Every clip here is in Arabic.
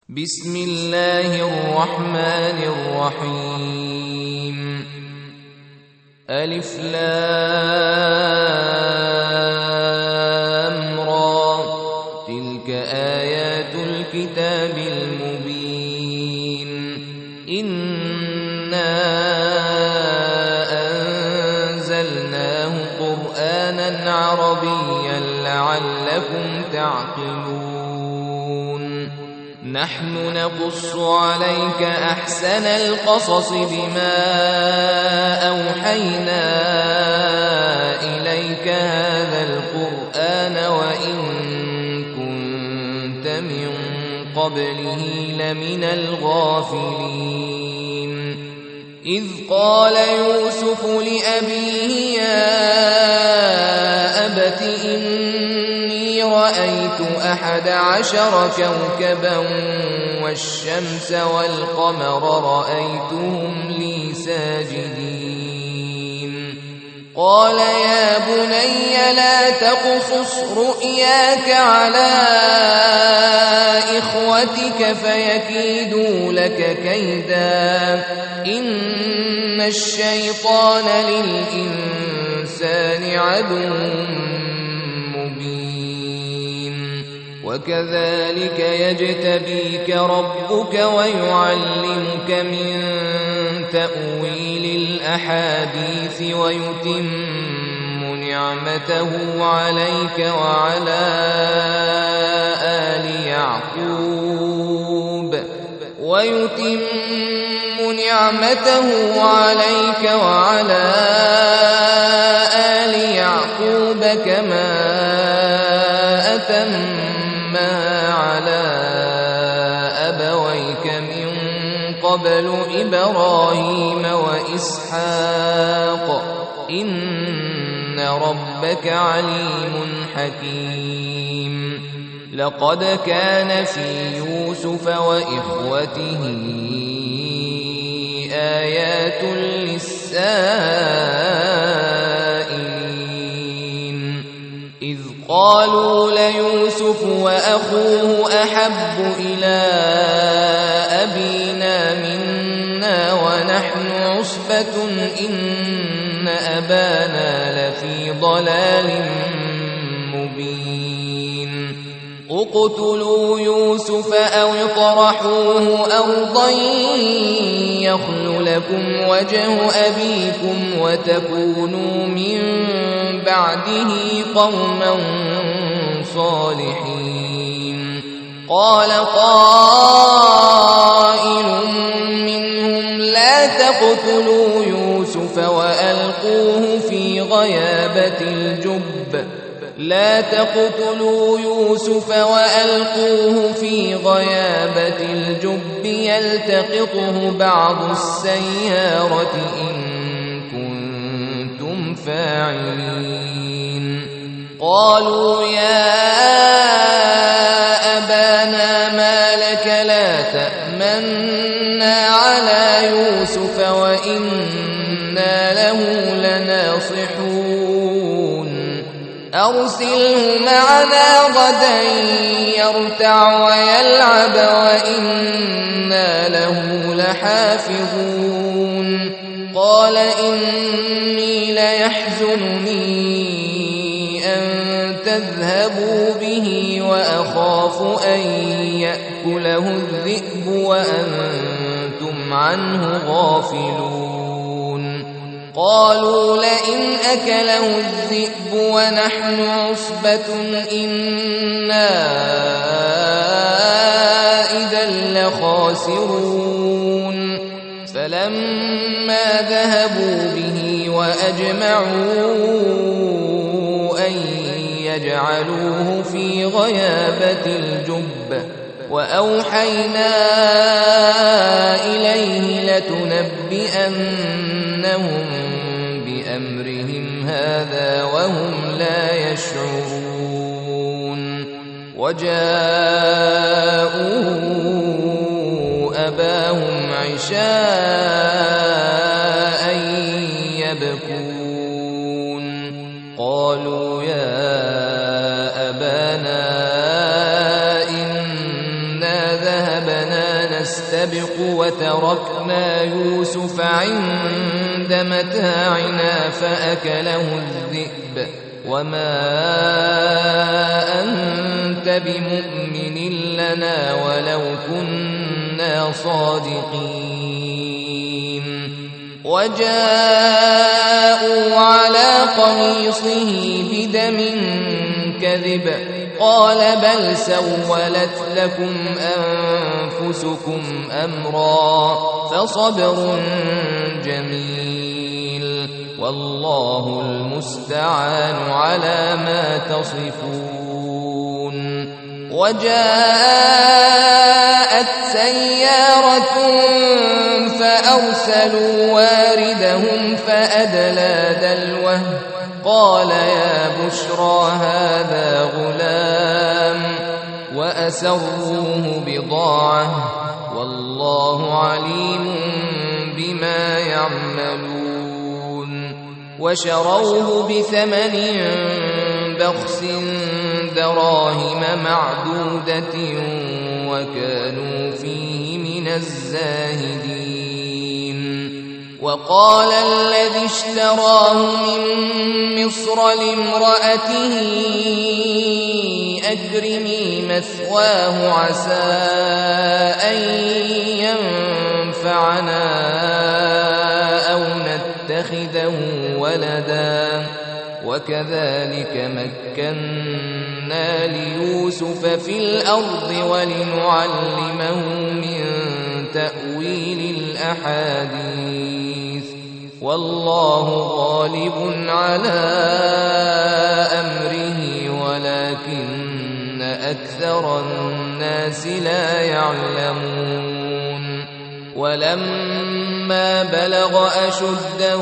بسم الله الرحمن الرحيم. ألف لام را، تلك آيات الكتاب المبين. إنا أنزلناه قرآنا عربيا لعلكم تعقلون. نحن نقص عليك أحسن القصص بما أوحينا إليك هذا القرآن وإن كنت من قبله لمن الغافلين. إذ قال يوسف لأبيه يا أبت إني رأيت 11 كوكبا والشمس والقمر رأيتهم لي ساجدين. قال يا بني لا تقصص رؤياك على إخوتك فيكيدوا لك كيدا إن الشيطان للإنسان عدو مبين. وكذلك يجتبيك ربك ويعلمك من تأويل الأحاديث ويتم نعمته عليك وعلى آل يعقوب كما أتمها على أبويك من قبل إبراهيم وإسحاق إن ربك عليم حكيم. لقد كان في يوسف وإخوته آيات للسائلين. إذ قالوا ليوسف وأخوه أحب إلى أبينا منا ونحن عصبة إن أبانا لفي ضلال مبين. اقتلوا يوسف أو اطرحوه أرضا يخل لكم وجه أبيكم وتكونوا من بعده قوما صالحين. قال قائل منهم لا تقتلوا يوسف وألقوه في غيابة الجب يلتقطه بعض السيارة إن كنتم فاعلين. قالوا يا أبانا ما لك لا تأمنا على يوسف وإنا له لناصحون. أرسله معنا غدا يرتع ويلعب وإنا له لحافظون. قال إني ليحزنني أن تذهبوا به وأخاف أن يأكله الذئب وأنتم عنه غافلون. قالوا لئن أكله الذئب ونحن عصبة إنا إذا لخاسرون. فلما ذهبوا به وأجمعوا أن يجعلوه في غيابة الجب وأوحينا إليه لتنبئنهم بأمرهم هذا وهم لا يشعرون. وجاءوا أباهم عشاء يبكون. قالوا يا أبانا إنا ذهبنا نستبق وتركنا يوسف عند متاعنا فأكله الذئب وما أنت بمؤمن لنا ولو كنا صادقين. وجاءوا على قميصه بدم كذب قال بل سولت لكم أنفسكم أمرا فصبر جميل والله المستعان على ما تصفون. وجاءت سيارة فأرسلوا واردهم فأدلى دلوه قال يا بشرى هذا غلام وأسروه بضاعة والله عليم بما يعملون. وشروه بثمن بخس دراهم معدودة وكانوا فيه من الزاهدين. وقال الذي اشتراه من مصر لامرأته أكرمي مثواه عسى أن ينفعنا أو نتخذه ولدا وكذلك مكنا ليوسف في الأرض ولنعلمه من تأويل الأحاديث والله غالب على أمره ولكن أكثر الناس لا يعلمون. ولما بلغ أشده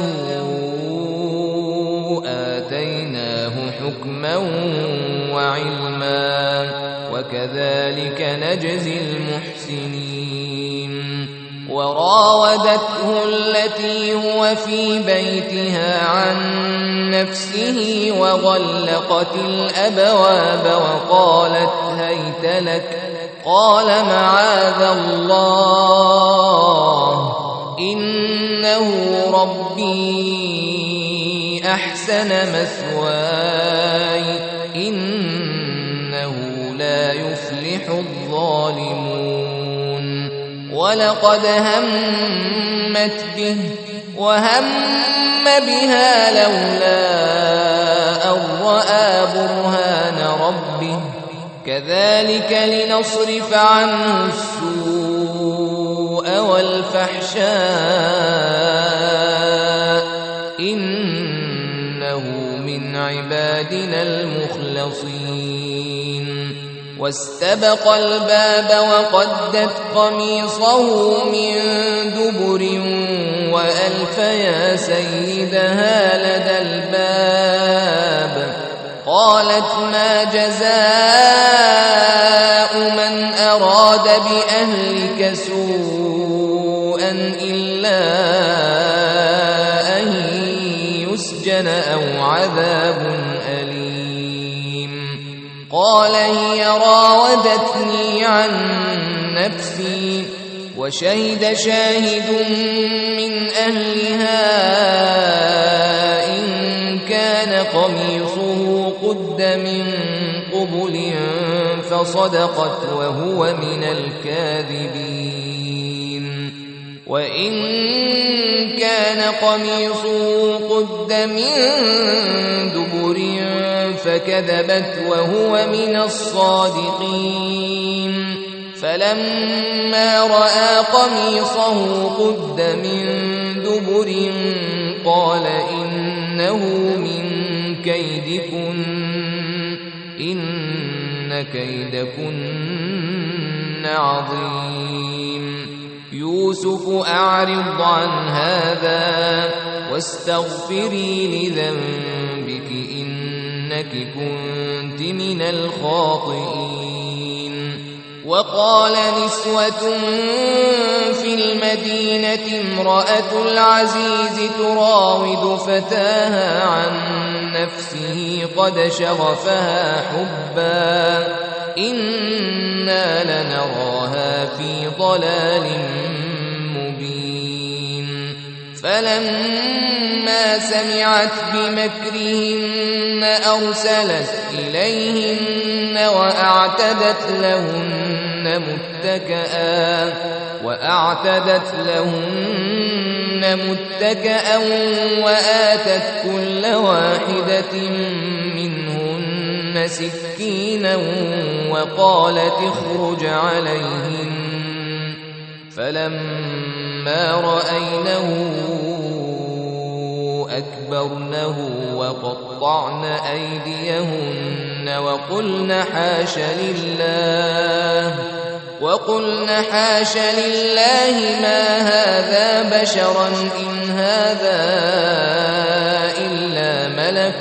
آتيناه حكما وعلما وكذلك نجزي المحسنين. وراودته التي هو في بيتها عن نفسه وغلقت الأبواب وقالت هيت لك قال معاذ الله إنه ربي أحسن مثواي إنه لا يفلح الظالمون. ولقد همت به وهم بها لولا أن رأى برهان ربه كذلك لنصرف عنه السوء والفحشاء إنه من عبادنا المخلصين. واستبق الباب وقدت قميصه من دبر وألف يا سيدها لدى الباب قالت ما جزاء من أراد بأهلك سوءا إلا أن يسجن أو عذاب أليم. قال هي راودتني عن نفسي وشهد شاهد من أهلها إن كان قميصه قد من قبل فصدقت وهو من الكاذبين وإن كان قميصه قد من دبر فكذبت وهو من الصادقين. فلما رأى قميصه قد من دبر قال إنه من كيدكن إن كيدكن عظيم. يوسف أعرض عن هذا واستغفري لذنبك إنك كنت من الخاطئين. وقال نسوة في المدينة امرأة العزيز تراود فتاها عن نفسه قد شغفها حبا إنا لنراها في ضلال مبين فلما سمعت بمكرهن أرسلت إليهن وأعتدت لهن متكئا وآتت كل واحدة منهن سكينا وقالت اخرج عليهن فلما رأينه أكبرنه وقطعن أيديهن وقلن حاش لله ما هذا بشرا إن هذا إلا ملك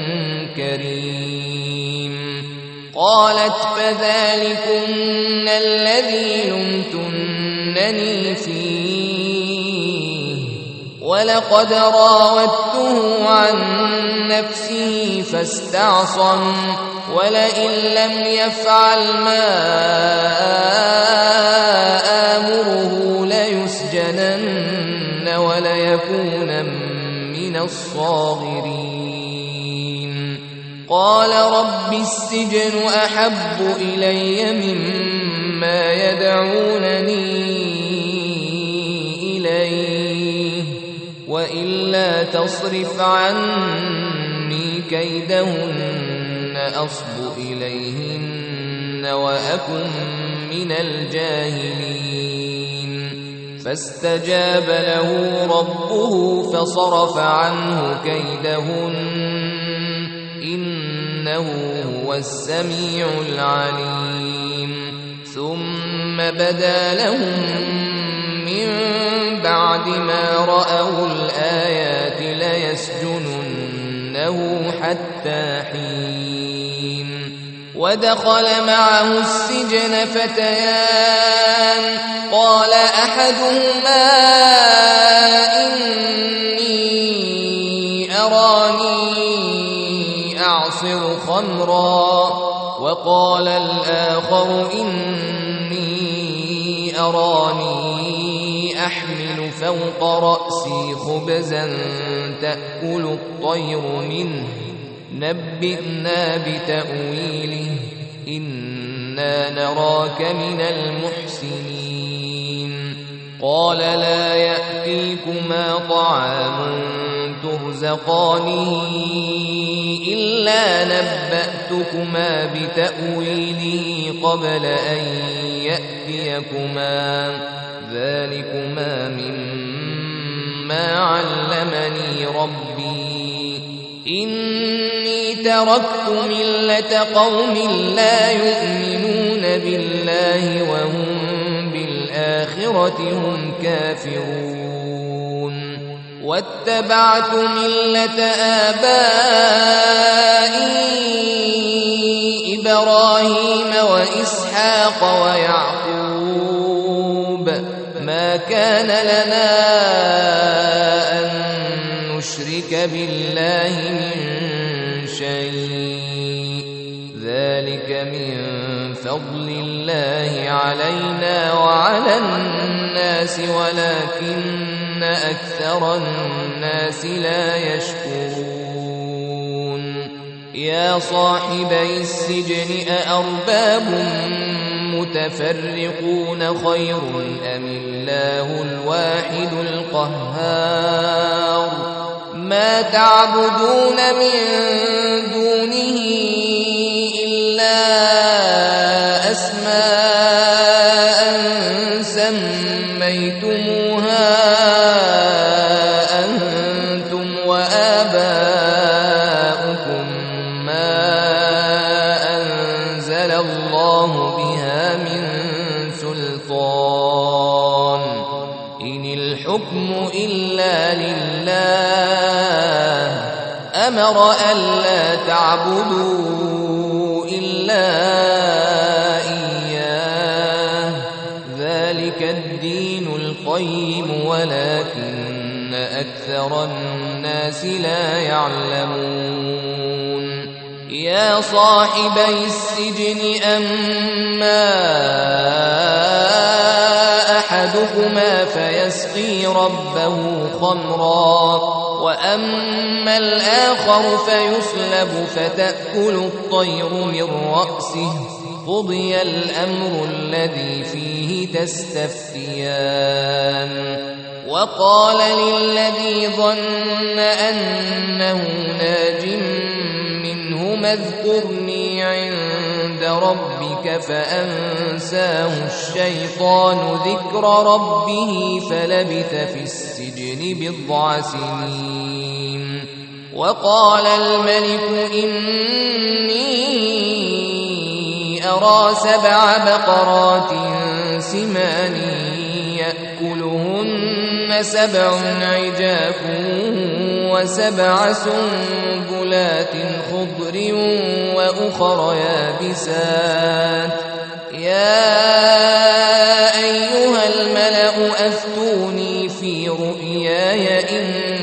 كريم قالت فذلكن الذي لمتنني فيه ولقد راودته عن نفسه فاستعصم ولئن لم يفعل ما آمره ليسجنن وليكون من الصاغرين قال رب السجن أحب إلي مما يدعونني إليه وإلا تصرف عني كيدهن أصب إليهن وأكن من الجاهلين فاستجاب له ربه فصرف عنه كيدهن إنه هو السميع العليم ثم بدا لهم من بعد ما رأوا الآيات ليسجننه حتى حين ودخل معه السجن فتيان قال أحدهما إني أراني أعصر خمرا وقال الآخر إني أراني أحمل فوق رأسي خبزا تأكل الطير منه نبئنا بتأويله إنا نراك من المحسنين قال لا يأتيكما طعام ترزقانه إلا نبأتكما بتأويله قبل أن يأتيكما ذلكما مما علمني ربي إني تركت ملة قوم لا يؤمنون بالله وهم بالآخرة هم كافرون واتبعت ملة آبائي إبراهيم وإسحاق ويعقوب ما كان لنا أن نشرك بالله من شيء ذلك من فضل الله علينا وعلى الناس ولكن أكثر الناس لا يشكرون يا صاحبي السجن أأرباب متفرقون خير أم الله الواحد القهار ما تعبدون من دونه إلا أسماء سميتموها أنتم وآباؤكم ما أنزل الله بها من سلطان إن الحكم إلا لله أمر ألا تعبدوا إلا إياه ذلك الدين القيم ولكن أكثر الناس لا يعلمون يا صاحبي السجن أما أحدكما فيسقي ربه خمرا وأما الآخر فيصلب فتأكل الطير من رأسه قضي الأمر الذي فيه تستفتيان وقال للذي ظن أنه ناج منهما اذكرني عند ربك فأنساه الشيطان ذكر ربه فلبث في السجن بضع سنين وقال الملك إني أرى 7 بقرات سمان يأكلهن 7 عجاف و7 سنبلات خضر وأخر يابسات يا أيها الملأ أفتوني في رؤياي إن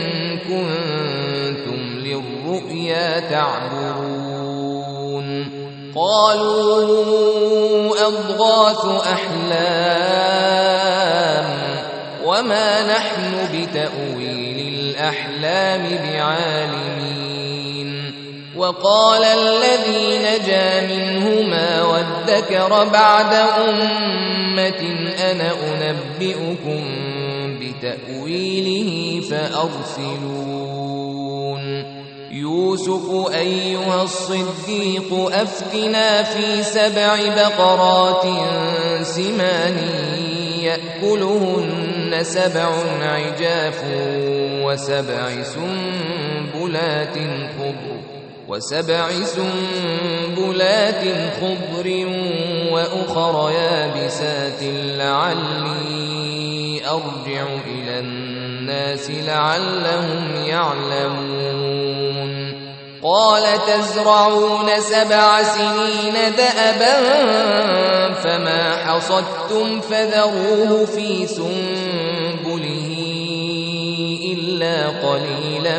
كنتم للرؤيا تعبرون قالوا أضغاث أحلام وما نحن بتأويل الأحلام بعالمين وقال الذي نجا منهما وادكر بعد أمة أنا أنبئكم بتأويله فأرسلون يوسف أيها الصديق أفتنا في 7 بقرات سمان يأكلهن 7 عجاف و7 سنبلات خضر وأخر يابسات لعلي أرجع إلى الناس لعلهم يعلمون قال تزرعون 7 سنين دأبا فما حصدتم فذروه في سنبله إلا قليلا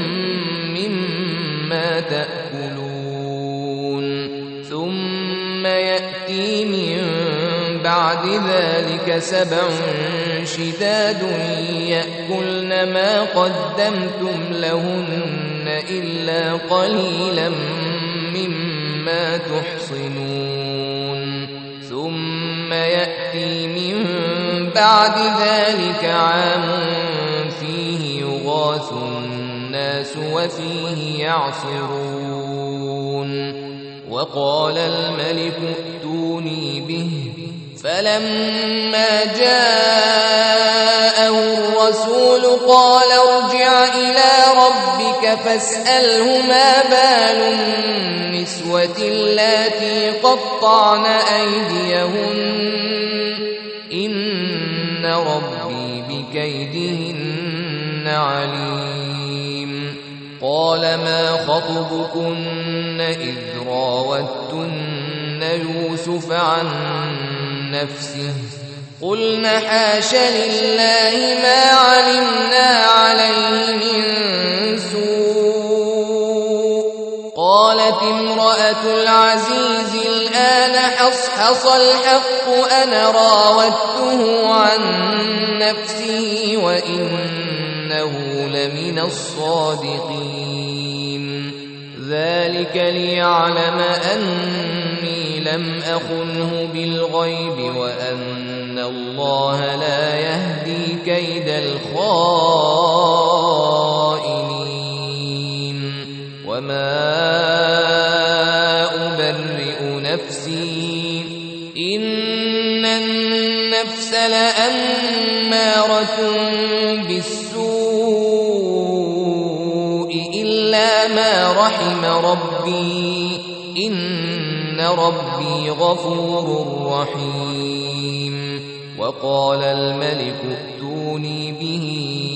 مما تأكلون ثم يأتي من بعد ذلك 7 شداد يأكلن ما قدمتم لهن إلا قليلا مما تحصنون ثم يأتي من بعد ذلك عام فيه يغاث الناس وفيه يعصرون وقال الملك ائتوني به فلما جاءه الرسول قال ارجع إلى ربك فاسأله ما بال النسوة اللاتي قطعن أيديهن إن ربي بكيدهن عليم قال ما خطبكن إذ راوتن يوسف عن نفسه قلنا حاش لله ما علمنا عليه من سوء قالت امرأة العزيز الآن حصحص الحق أنا راودته عن نفسه وإنه لمن الصادقين ذلك ليعلم أني لم أخنه بالغيب وأن الله لا يهدي كيد الخائنين وما أبرئ نفسي إن النفس لأمارة بالسوء إلا ما رحم ربي إن ربي غفور رحيم وقال الملك ائتوني به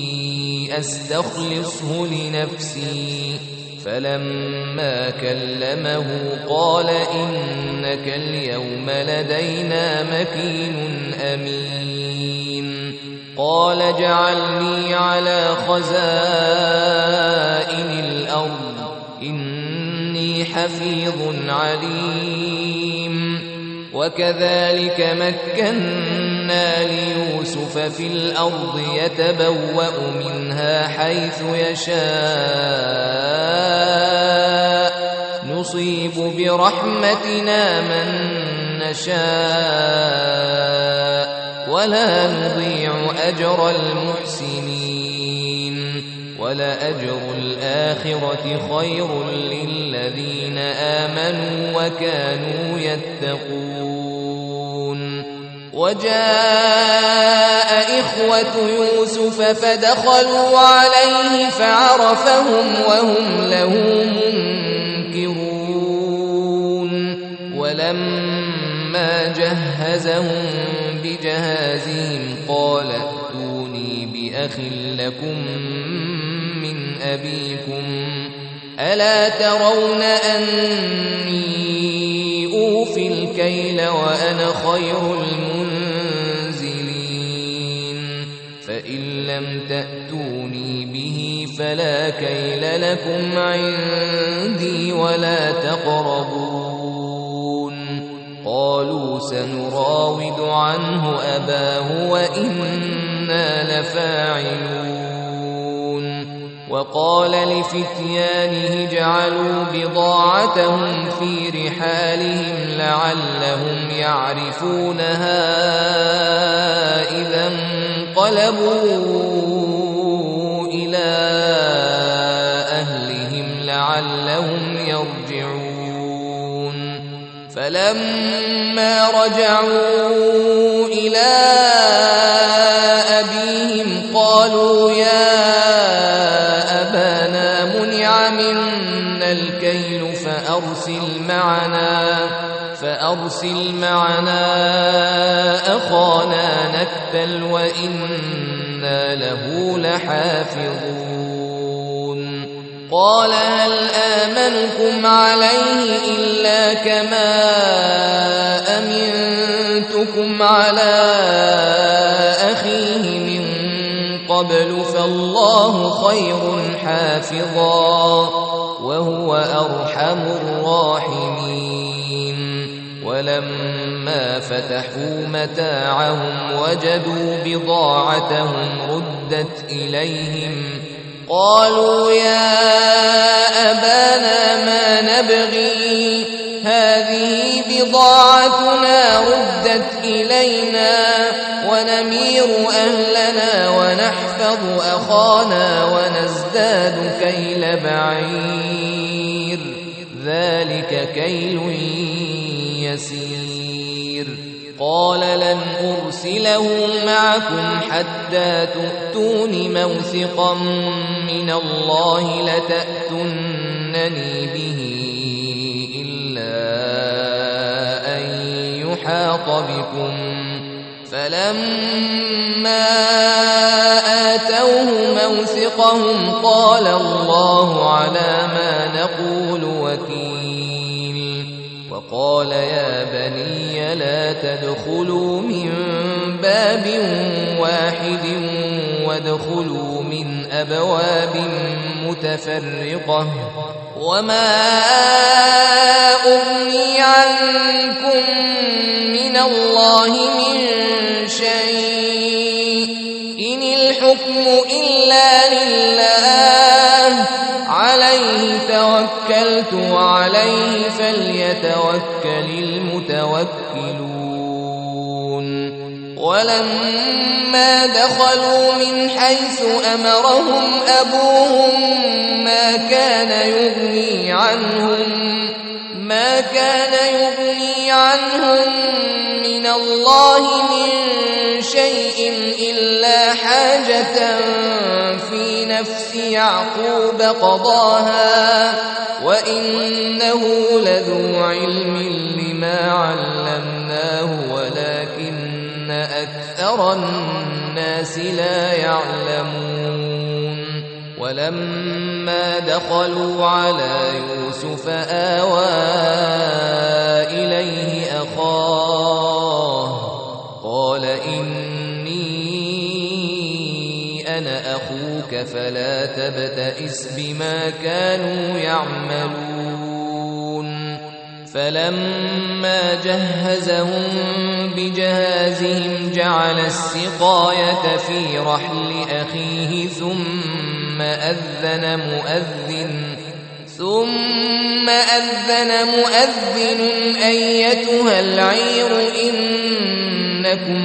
أستخلصه لنفسي فلما كلمه قال إنك اليوم لدينا مكين أمين قال اجعلني على خزائن الأرض إني حفيظ عليم. وكذلك مكنا ليوسف في الأرض يتبوأ منها حيث يشاء نصيب برحمتنا من نشاء ولا نضيع أجر المحسنين. ولأجر الآخرة خير للذين آمنوا وكانوا يتقون. وجاء إخوة يوسف فدخلوا عليه فعرفهم وهم له منكرون. ولما جهزهم بجهازهم قال ائتوني بأخ لكم من أبيكم ألا ترون أني أوفي الكيل وأنا خير المنزلين. فإن لم تأتوني به فلا كيل لكم عندي ولا تقربون. قالوا سنراود عنه أباه وإنا لفاعلون. وقال لفتيانه اجعلوا بضاعتهم في رحالهم لعلهم يعرفونها إذا انقلبوا إلى أهلهم لعلهم يرجعون. فلما رجعوا إلى أبيهم قالوا يا أبانا منع منا الكيل فأرسل معنا أخانا نكتل وإنا له لحافظون. قال هل آمنكم عليه إلا كما أمنتكم على أخيه من قبل فالله خير حافظا وهو أرحم الراحمين. ولما فتحوا متاعهم وجدوا بضاعتهم ردت إليهم قالوا يا أبانا ما نبغي هذه بضاعتنا ردت إلينا ونمير أهلنا ونحفظ أخانا ونزداد كيل بعير ذلك كيل يسير. قال لن أرسله معكم حتى تؤتون موثقا من الله لتأتونني به إلا أن يحاط بكم. فلما آتوه موثقهم قال الله على ما نقول وكيل. وقال يا بني لا تدخلوا من باب واحد وادخلوا من أبواب متفرقة وما أغني عنكم من الله من شيء إن الحكم إلا لله عليه توكلت وعليه فليتوكل المتوكلون. ولما دخلوا من حيث أمرهم أبوهم ما كان يغني عنهم من الله من شيء إلا حاجة في نفس يعقوب قضاها وإنه لذو علم لما علمناه ولكن أكثر الناس لا يعلمون. ولما دخلوا على يوسف آوى إليه أخاه قال إني أنا أخوك فلا تبتئس بما كانوا يعملون. فلما جهزهم بجهازهم جعل السقاية في رحل أخيه ثم أذن مؤذن أيتها العير إنكم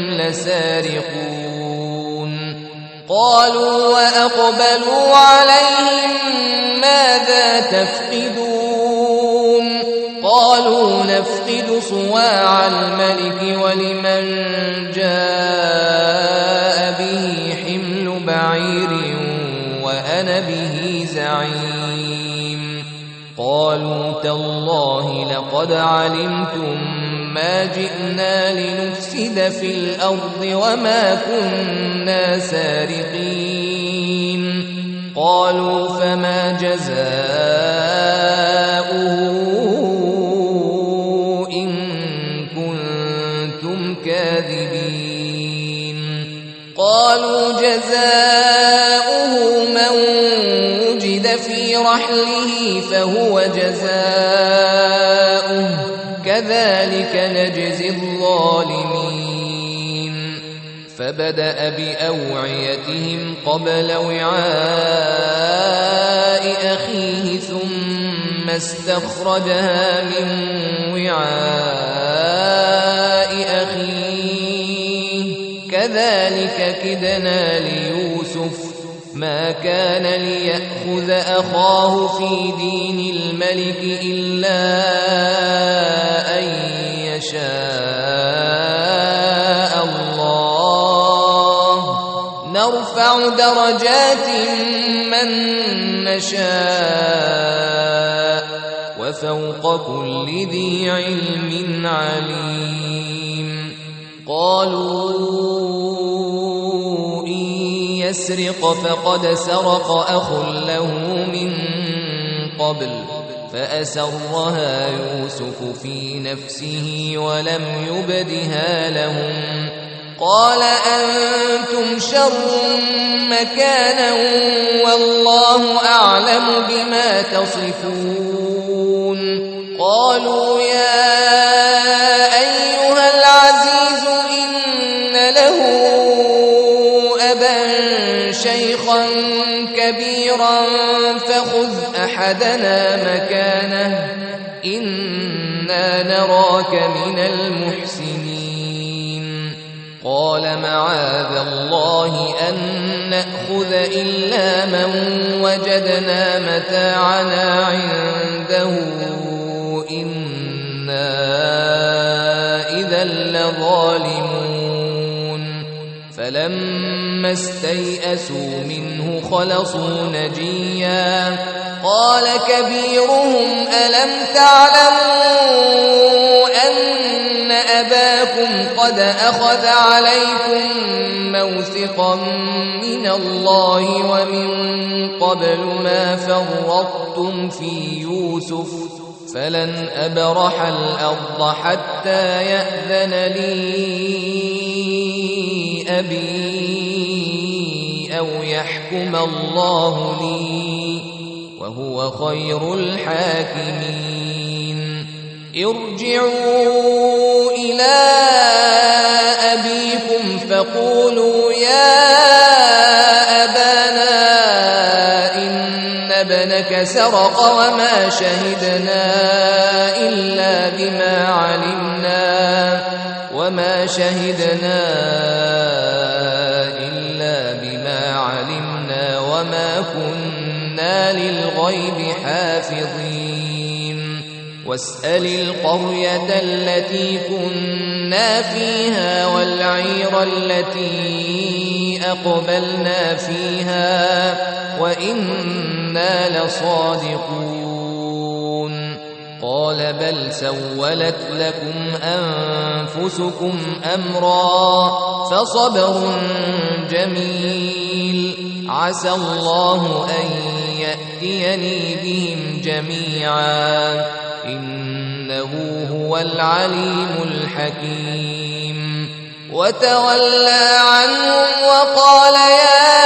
لسارقون قالوا وأقبلوا عليهم ماذا تفقدون قالوا نفقد صواع الملك ولمن جاء به حمل بعير وأنا به زعيم قالوا تالله لقد علمتم ما جئنا لنفسد في الأرض وما كنا سارقين قالوا فما جزاؤه إن كنتم كاذبين قالوا جزاؤه من وجد في رحله فهو جزاؤه كذلك نجزي الظالمين فبدأ بأوعيتهم قبل وعاء أخيه ثم استخرجها من وعاء أخيه كذلك كدنا ليوسف ما كان ليأخذ أخاه في دين الملك إلا أن يشاء الله نرفع درجات من نشاء وفوق كل ذي علم عليم قالوا يسرق فقد سرق أخ له من قبل فأسرها يوسف في نفسه ولم يبدها لهم قال أنتم شر مكانا والله أعلم بما تصفون قالوا يا أيها العزيز إن له شيخا كبيرا فخذ أحدنا مكانه إنا نراك من المحسنين قال معاذ الله أن نأخذ إلا من وجدنا متاعنا عنده إنا إذا لظالمون فلما استيئسوا منه خلصوا نجيا قال كبيرهم ألم تعلموا أن أباكم قد أخذ عليكم موثقا من الله ومن قبل ما فرطتم في يوسف فلن أبرح الأرض حتى يأذن لي أبي أو يحكم الله لي وهو خير الحاكمين ارجعوا إلى أبيكم فقولوا يا أبانا إن ابنك سرق وما شهدنا إلا بما علمنا وما كنا للغيب حافظين واسأل القرية التي كنا فيها والعير التي أقبلنا فيها وإنا لصادقون قال بل سولت لكم أنفسكم أمرا فصبر جميل عسى الله أن يأتيني بهم جميعا إنه هو العليم الحكيم وتولى عنهم وقال يا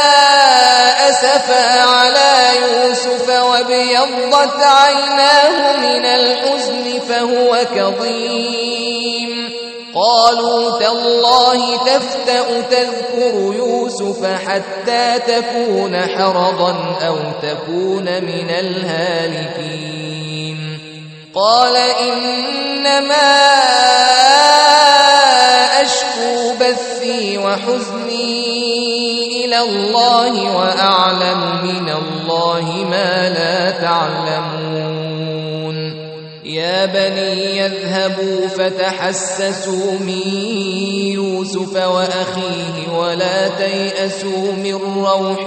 أسفا على يوسف وابيضت عيناه من الحزن فهو كظيم. قالوا تالله تفتأ تذكر يوسف حتى تكون حرضا أو تكون من الهالكين. قال إنما أشكو بثي وحزني إلى الله وأعلم من الله ما لا تعلمون. يا بني يذهبوا فتحسسوا من يوسف وأخيه ولا تيأسوا من روح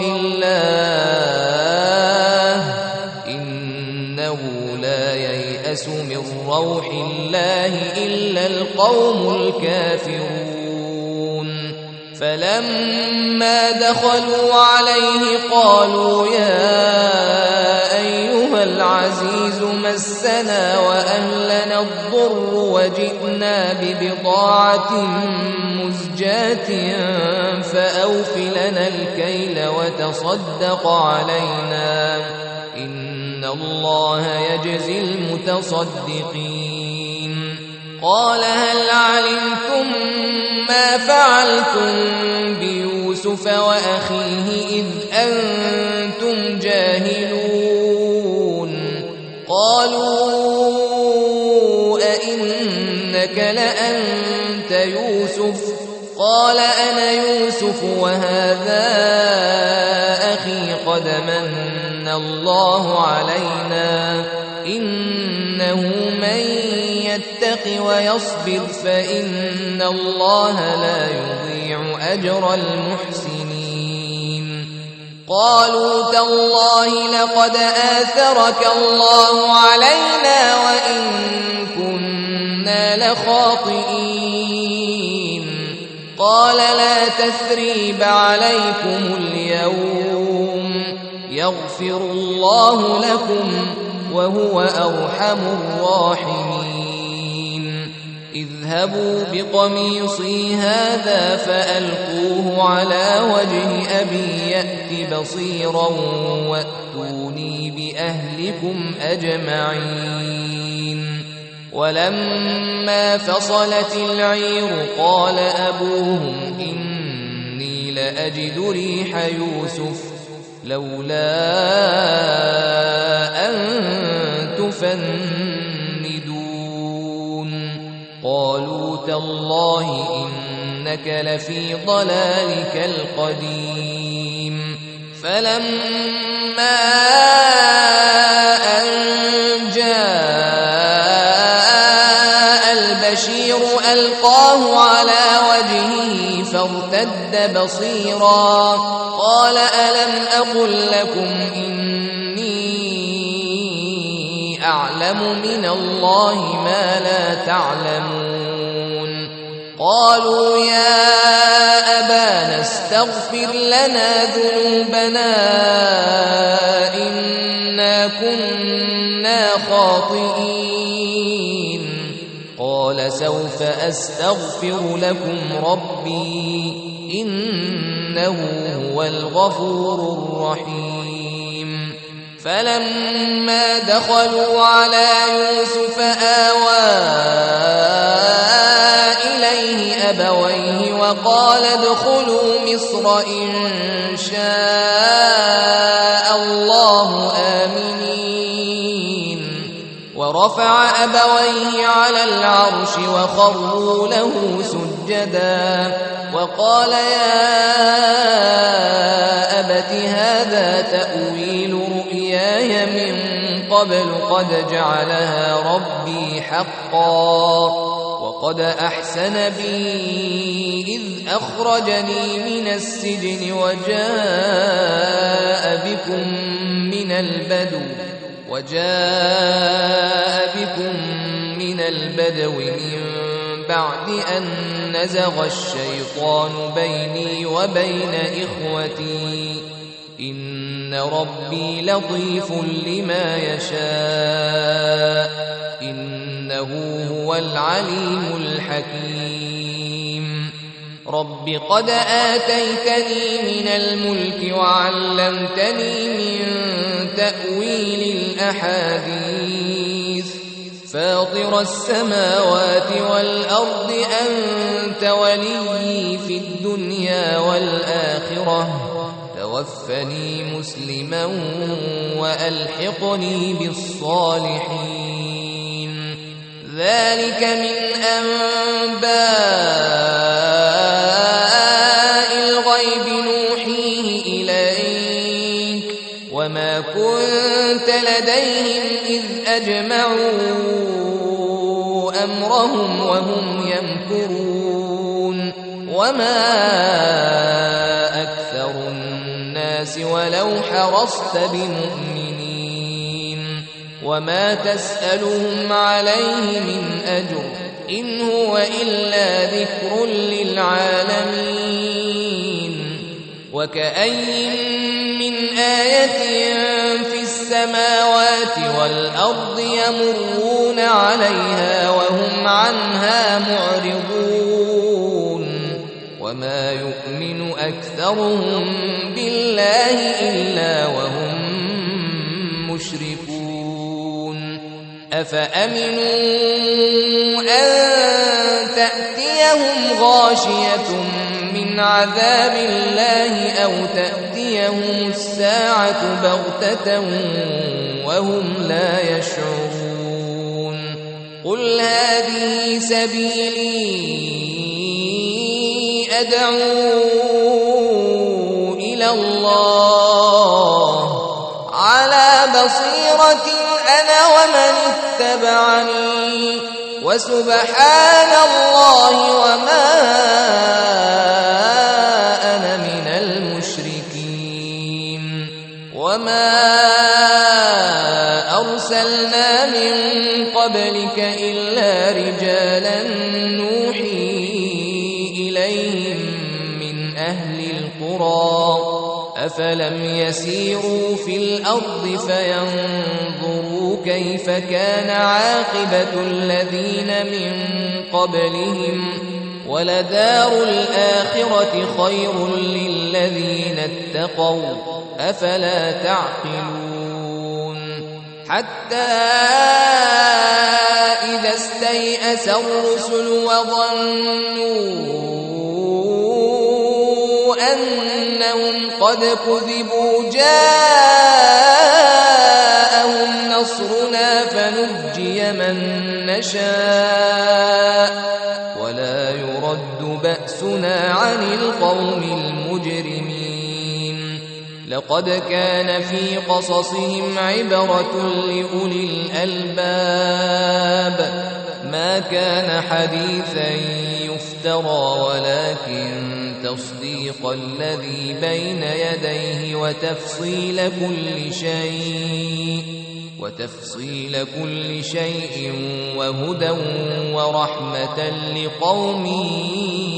الله إنه لا ييأس من روح الله إلا القوم الكافرون. فلما دخلوا عليه قالوا يا أيها العزيز مسنا وأهلنا الضر وجئنا ببضاعة مزجاة فأوف لنا الكيل وتصدق علينا إن الله يجزي المتصدقين. قال هل علمتم ما فعلتم بيوسف وأخيه إذ أنتم جاهلون؟ قالوا أئنك لأنت يوسف؟ قال أنا يوسف وهذا أخي قد من الله علينا إنه من يتق ويصبر فإن الله لا يضيع أجر المحسنين. قالوا تالله لقد آثرك الله علينا وإن كنا لخاطئين. قال لا تثريب عليكم اليوم يغفر الله لكم وهو أرحم الراحمين. اذهبوا بقميصي هذا فألقوه على وجه أبي يأت بصيرا وأتوني بأهلكم أجمعين. ولما فصلت العير قال أبوهم إني لأجد ريح يوسف لولا أن تفندون. قالوا تالله إنك لفي ضلالك القديم. فلما أن جاء البشير ألقاه على وجهه فارتد بصيرا قال ألم أقل لكم إني أعلم من الله ما لا تعلمون. قالوا يا أبانا استغفر لنا ذنوبنا إنا كنا خاطئين. قال سوف أستغفر لكم ربي إنه هو الغفور الرحيم. فلما دخلوا على يوسف آوى إليه أبويه وقال ادخلوا مصر إن شاء الله آمنين. ورفع أبويه على العرش وخروا له سجدا وقال يا أبت هذا تأويل رؤياي من قبل قد جعلها ربي حقا وقد أحسن بي إذ أخرجني من السجن وجاء بكم من البدو من بعد أن نزغ الشيطان بيني وبين إخوتي إن ربي لطيف لما يشاء إنه هو العليم الحكيم. رب قد آتيتني من الملك وعلمتني من تأويل الأحاديث فاطر السماوات والأرض أنت وليي في الدنيا والآخرة توفني مسلما وألحقني بالصالحين ذلك من أنباء الغيب نوحيه إليك وما كنت لديهم إذ أجمعوا أمرهم وهم يمكرون وما أكثر الناس ولو حرصت بمؤمنين وما تسألهم عليه من أجر إن هو إلا ذكر للعالمين وكأي من آية في السماوات والأرض يمرون عليها وهم عنها معرضون وما يؤمن أكثرهم بالله إلا وهم مشركون أفأمنوا أن تأتيهم غاشية من عذاب الله أو تأتيهم الساعة بغتة وهم لا يشعرون قل هذه سبيلي أدعو إلى الله على بصيرة أنا ومن اتبعني وسبحان الله وما أنا من المشركين وما أرسلنا من قبلك إلا رجالا نوحي إليهم من أهل القرى أفلم يسيروا في الأرض فينظروا كيف كان عاقبة الذين من قبلهم ولدار الآخرة خير للذين اتقوا أفلا تعقلون حتى إذا استيأس الرسل وظنوا أنهم قد كذبوا جاءهم نصرنا فنجي من نشاء ولا يرد بأسنا عن القوم المجرمين لقد كان في قصصهم عبرة لأولي الألباب ما كان حديثا يفترى ولكن تصديق الذي بين يديه وتفصيل كل شيء وهدى ورحمة لقوم